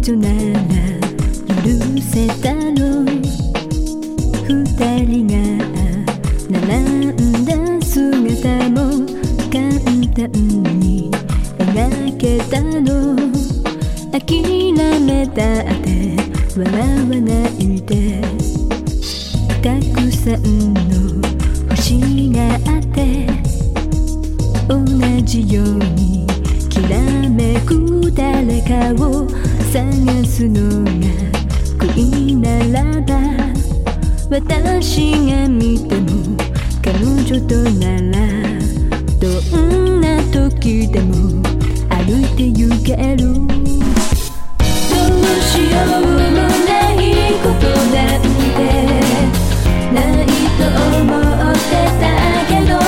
人なら許せたの。二人が並んだ姿も簡単に描けたの。諦めたって笑わないで。たくさんの星があって同じようにきらめく誰かを探すのが恋ならば、私が見ても彼女とならどんな時でも歩いて行ける。どうしようもないことなんてないと思ってたけど、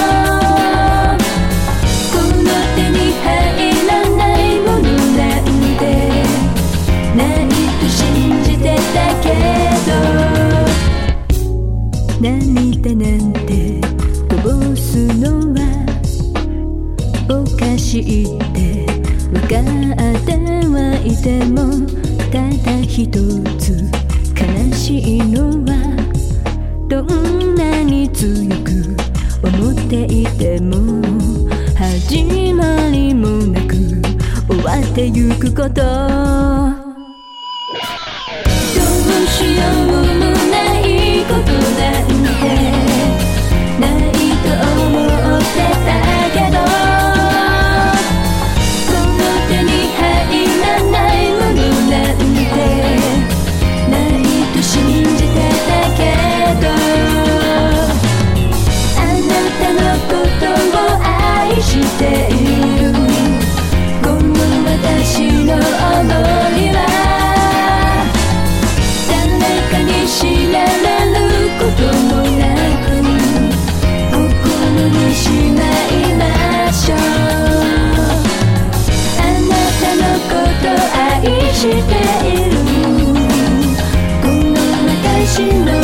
この手に入らないものなんてないと信じてたけど、涙なんてこぼすのはおかしいって分かってはいても、ただ一つ悲しいのはどんなに強く思っていても始まりもなく終わってゆくこと。どうしようもないことなんてないと思ってたけど、この手に入らないものなんてないと信じてたけど、あなたのことを愛しているこの私の想いは誰かに知られることもなく心にしまいましょう。あなたのこと愛しているこの私の